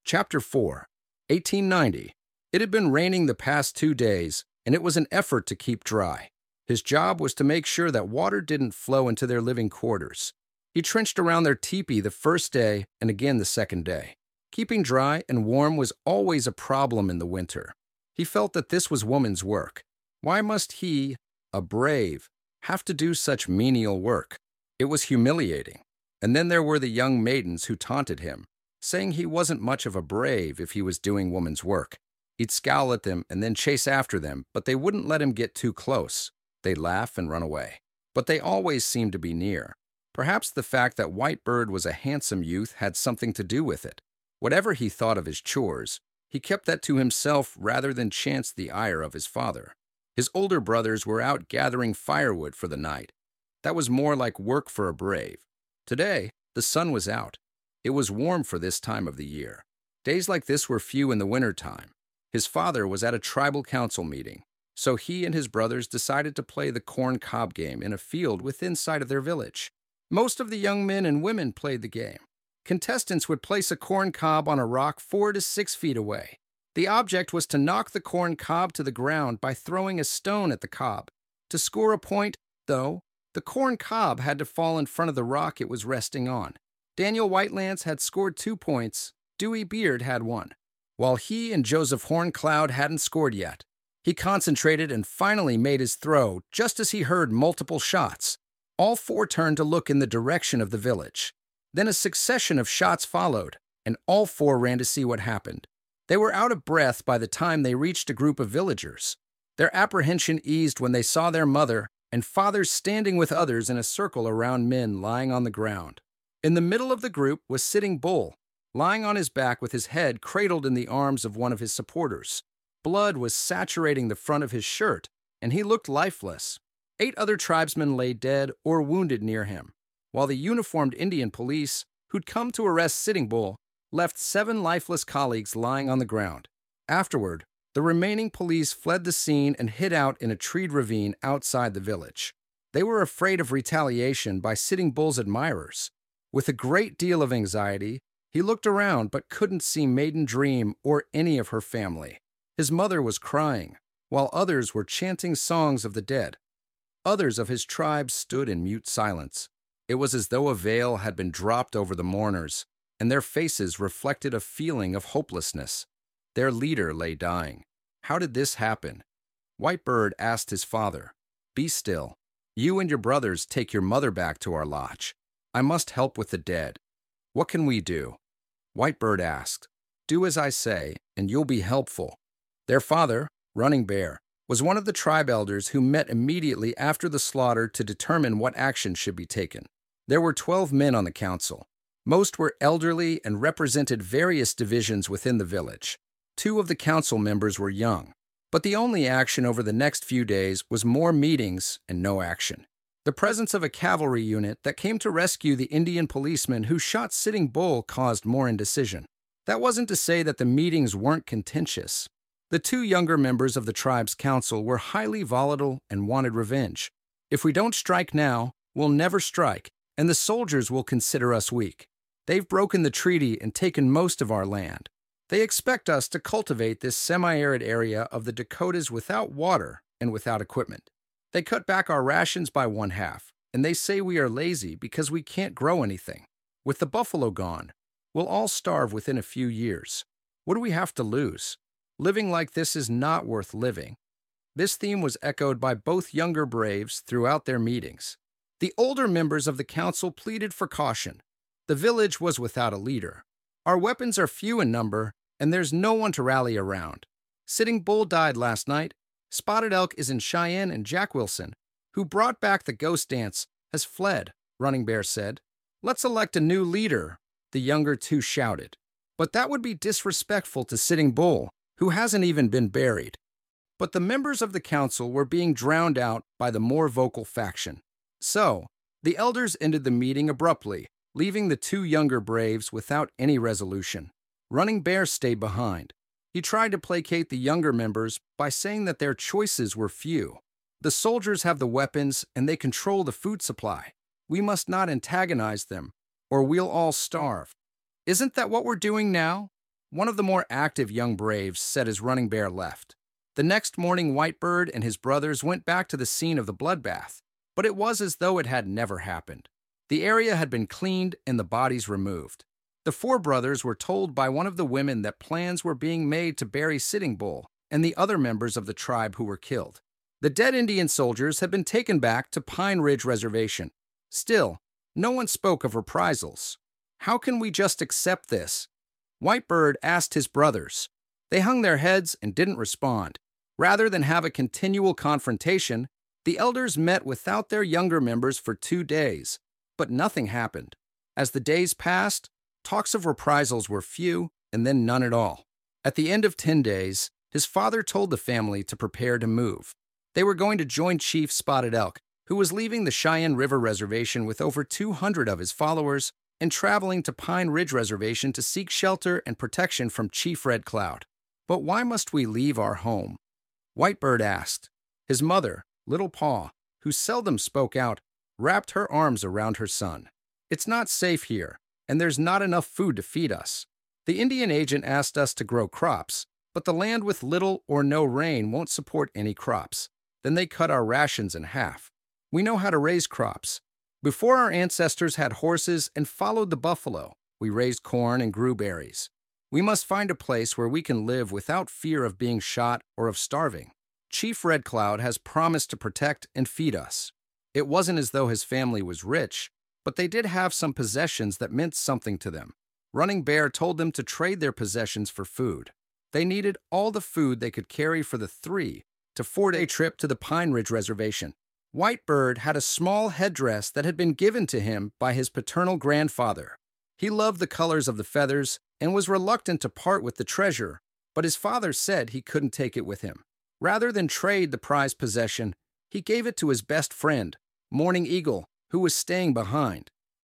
Chapter 4, 1890. It had been raining the past 2 days, and it was an effort to keep dry. His job was to make sure that water didn't flow into their living quarters. He trenched around their teepee the first day and again the second day. Keeping dry and warm was always a problem in the winter. He felt that this was woman's work. Why must he, a brave, have to do such menial work? It was humiliating. And then there were the young maidens who taunted him, saying he wasn't much of a brave if he was doing woman's work. He'd scowl at them and then chase after them, but they wouldn't let him get too close. They'd laugh and run away. But they always seemed to be near. Perhaps the fact that Whitebird was a handsome youth had something to do with it. Whatever he thought of his chores, he kept that to himself rather than chance the ire of his father. His older brothers were out gathering firewood for the night. That was more like work for a brave. Today, the sun was out. It was warm for this time of the year. Days like this were few in the wintertime. His father was at a tribal council meeting, so he and his brothers decided to play the corn cob game in a field within sight of their village. Most of the young men and women played the game. Contestants would place a corn cob on a rock 4 to 6 feet away. The object was to knock the corn cob to the ground by throwing a stone at the cob. To score a point, though, the corn cob had to fall in front of the rock it was resting on. Daniel Whitelance had scored 2 points. Dewey Beard had 1. While he and Joseph Horncloud hadn't scored yet. He concentrated and finally made his throw just as he heard multiple shots. All 4 turned to look in the direction of the village. Then a succession of shots followed, and all 4 ran to see what happened. They were out of breath by the time they reached a group of villagers. Their apprehension eased when they saw their mother and father standing with others in a circle around men lying on the ground. In the middle of the group was Sitting Bull, lying on his back with his head cradled in the arms of one of his supporters. Blood was saturating the front of his shirt, and he looked lifeless. 8 other tribesmen lay dead or wounded near him, while the uniformed Indian police, who'd come to arrest Sitting Bull, left 7 lifeless colleagues lying on the ground. Afterward, the remaining police fled the scene and hid out in a treed ravine outside the village. They were afraid of retaliation by Sitting Bull's admirers. With a great deal of anxiety, he looked around but couldn't see Maiden Dream or any of her family. His mother was crying, while others were chanting songs of the dead. Others of his tribe stood in mute silence. It was as though a veil had been dropped over the mourners, and their faces reflected a feeling of hopelessness. Their leader lay dying. How did this happen? Whitebird asked his father, "Be still. You and your brothers take your mother back to our lodge. I must help with the dead. What can we do?" Whitebird asked, "Do as I say, and you'll be helpful." Their father, Running Bear, was one of the tribe elders who met immediately after the slaughter to determine what action should be taken. There were 12 men on the council. Most were elderly and represented various divisions within the village. 2 of the council members were young, but the only action over the next few days was more meetings and no action. The presence of a cavalry unit that came to rescue the Indian policeman who shot Sitting Bull caused more indecision. That wasn't to say that the meetings weren't contentious. The 2 younger members of the tribe's council were highly volatile and wanted revenge. "If we don't strike now, we'll never strike, and the soldiers will consider us weak. They've broken the treaty and taken most of our land. They expect us to cultivate this semi-arid area of the Dakotas without water and without equipment. They cut back our rations by 1/2, and they say we are lazy because we can't grow anything. With the buffalo gone, we'll all starve within a few years. What do we have to lose? Living like this is not worth living." This theme was echoed by both younger braves throughout their meetings. The older members of the council pleaded for caution. The village was without a leader. "Our weapons are few in number, and there's no one to rally around. Sitting Bull died last night. Spotted Elk is in Cheyenne, and Jack Wilson, who brought back the ghost dance, has fled," Running Bear said. "Let's elect a new leader," the younger 2 shouted. "But that would be disrespectful to Sitting Bull, who hasn't even been buried." But the members of the council were being drowned out by the more vocal faction. So, the elders ended the meeting abruptly, leaving the 2 younger braves without any resolution. Running Bear stayed behind. He tried to placate the younger members by saying that their choices were few. "The soldiers have the weapons and they control the food supply. We must not antagonize them, or we'll all starve." "Isn't that what we're doing now?" One of the more active young braves said as Running Bear left. The next morning, Whitebird and his brothers went back to the scene of the bloodbath, but it was as though it had never happened. The area had been cleaned and the bodies removed. The four brothers were told by one of the women that plans were being made to bury Sitting Bull and the other members of the tribe who were killed. The dead Indian soldiers had been taken back to Pine Ridge Reservation. Still, no one spoke of reprisals. How can we just accept this? Whitebird asked his brothers. They hung their heads and didn't respond. Rather than have a continual confrontation, the elders met without their younger members for 2 days, but nothing happened. As the days passed, talks of reprisals were few and then none at all. At the end of 10 days, his father told the family to prepare to move. They were going to join Chief Spotted Elk, who was leaving the Cheyenne River Reservation with over 200 of his followers and traveling to Pine Ridge Reservation to seek shelter and protection from Chief Red Cloud. But why must we leave our home? Whitebird asked. His mother, Little Paw, who seldom spoke out, wrapped her arms around her son. It's not safe here, and there's not enough food to feed us. The Indian agent asked us to grow crops, but the land with little or no rain won't support any crops. Then they cut our rations in half. We know how to raise crops. Before our ancestors had horses and followed the buffalo, we raised corn and grew berries. We must find a place where we can live without fear of being shot or of starving. Chief Red Cloud has promised to protect and feed us. It wasn't as though his family was rich, but they did have some possessions that meant something to them. Running Bear told them to trade their possessions for food. They needed all the food they could carry for the 3 to 4-day trip to the Pine Ridge Reservation. Whitebird had a small headdress that had been given to him by his paternal grandfather. He loved the colors of the feathers and was reluctant to part with the treasure, but his father said he couldn't take it with him. Rather than trade the prized possession, he gave it to his best friend, Morning Eagle, who was staying behind.